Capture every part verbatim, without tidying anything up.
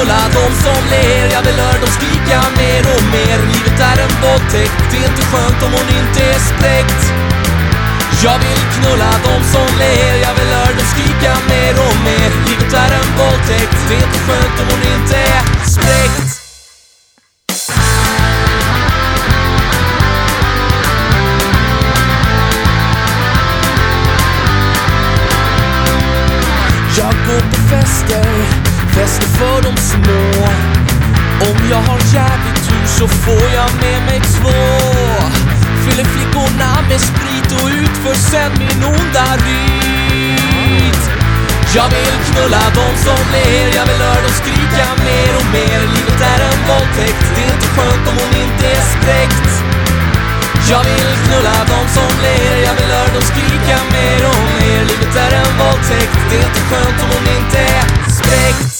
knulla de som ler. Jag vill höra dem skrika mer och mer. Livet är en våldtäkt, det är inte skönt om hon inte är spräckt. Jag vill knulla de som ler. Jag vill höra dem skrika mer och mer. Livet är en våldtäkt, det är inte skönt om hon inte är spräckt. Jag går på fester, fester för de små. Om jag har jävligt tur så får jag med mig två. Fyller flickorna med sprit och utför sen min onda rit. Jag vill knulla de som ler. Jag vill höra dem skrika mer och mer. Livet är en våldtäkt, det är inte skönt om hon inte är spräckt. Jag vill knulla de som ler. Jag vill höra dem skrika mer och mer. Livet är en våldtäkt, det är inte skönt om hon inte är spräckt.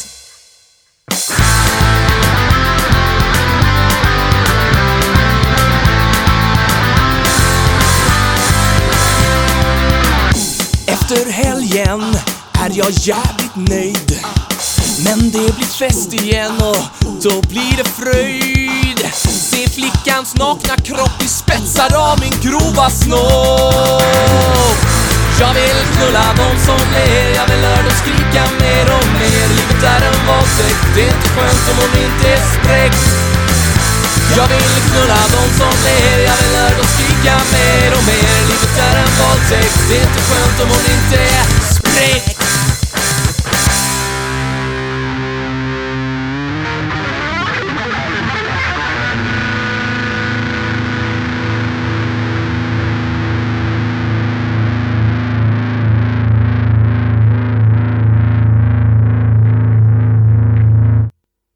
Efter helgen är jag jävligt nöjd. Men det blir fest igen och då blir det fröjd. Se flickans nakna kropp i spetsar av min grova snopp. Jag vill knulla de som ler. Jag vill höra dem skrika mer och mer. Livet är en våldtäkt, det är inte skönt om hon inte är spräckt. Jag vill knulla de som ler. Jag vill höra dem skrika mer och mer. Livet är en våldtäkt, det är inte skönt om hon inte är